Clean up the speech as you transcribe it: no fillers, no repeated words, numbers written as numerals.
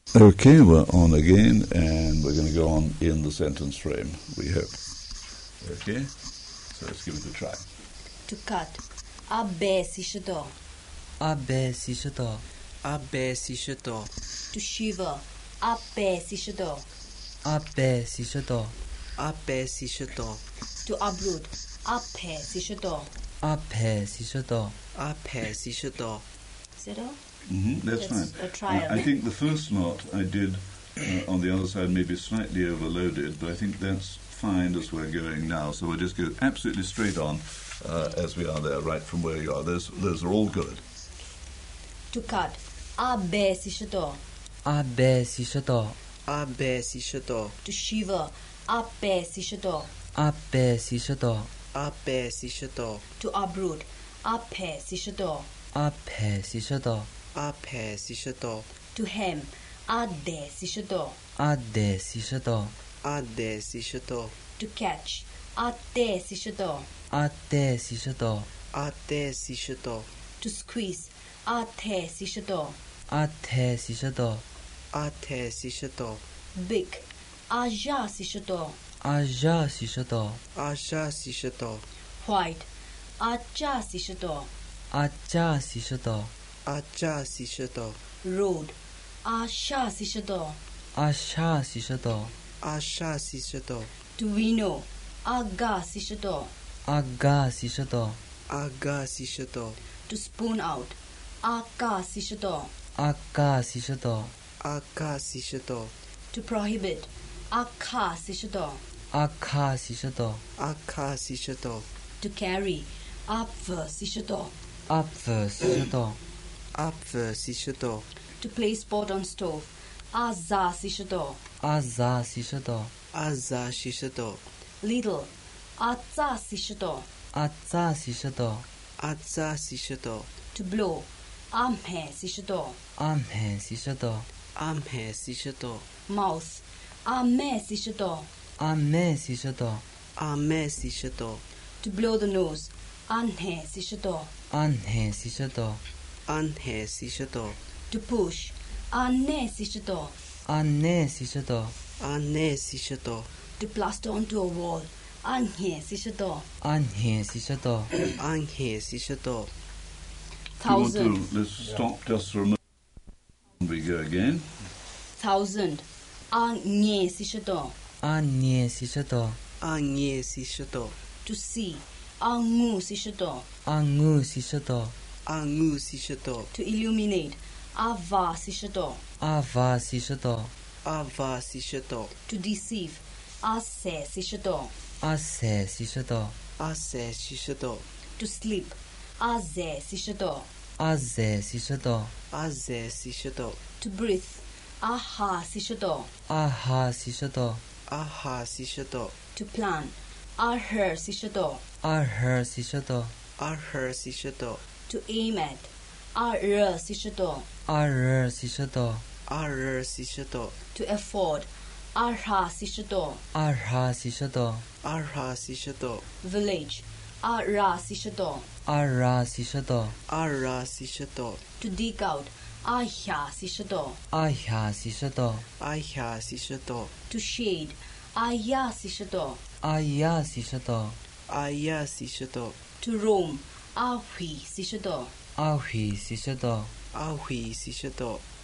Okay, we're on again, and we're going to go on in the sentence frame, we hope. Okay, so let's give it a try. To cut. Abbe si shado. Abbe si shado. Abbe si shado. To shiver. Abbe si shado. Abbe si shado. Abbe si shado. To uproot. Abbe si shado. Abbe si shado. Abbe si shado. Is that all? That's fine. A trial. I think the first knot I did on the other side maybe slightly overloaded, but I think that's fine as we're going now. So we'll just go absolutely straight on as we are there, right from where you are. Those are all good. To cut. Abbe si shado. Abbe si shado. Abbe si shado. To shiver. Abbe si shado. Abbe si shado. Abbe si shado. To uproot. Abbe si shado. Abbe si shado. Abbe si shado. To hem. Adde si shado. Adde si shado. Adde si shado. To catch. Adde si shado. Adde si shado. Adde si shado. To squeeze. Adde si shado. Adde si shado. Adde si shado. Big. Aja si shado. Aja si shado. Aja si shado. White. Aja si shado. Aja si shado. Aja si shado. Road. Asha si shado. Asha si shado. Asha si shado. To winnow. Aga si shado. Aga si shado. Aga si shado. To spoon out. Aga si shado. Aga si shado. Aga si shado. To prohibit. Akka si shado. Aga si shado. Aga si shado. To carry. Apva si shado. Apva si shado. Apva si shado. To place pot on stove. Aza si shado. Aza si shado. Aza si shado. Little. Aza si shado. Aza si shado. Aza si shado. To blow. Amhe si shado. Amhe si shado. Amhe si shado. Mouth. Ame si shado. Ame si shado. Ame si shado. To blow the nose. Anhe si shado. Anhe si shado. Anhe si shado. To push. Ane si shado. Ane si shado. Ane si shado. To plaster onto a wall. Anhe si shado. Anhe si shado. Anhe si shado. Thousand. Let's stop just for a moment. We go again. Thousand. Anye si shado. Anye si shado. Anye si shado. To see. Angu si shado. Angu si shado. Angu si shado. To illuminate. Ava si shado. Ava si shado. Ava si shado. To deceive. Ase si shado. Ase si shado. Ase si shado. To sleep. Aze si shado. Aze si shado. Aze si shado. To breathe. Aha si shado. Aha si shado. Aha si shado. To plan. Arher si shado. Arher si shado. Arher si shado. To aim at. Arr si shado. Arr si shado. Arr si shado. To afford. Arha si shado. Arha si shado. Arha si shado. Village. Arra si shado. Arra si shado. Arra si shado. To dig out. Ahya si shado. Ahya si shado. Ahya si shado. To shade. Aya si shado. Aya si shado. Aya si shado. To roam. Ahui si shado. Ahui si shado. Ahui si shado.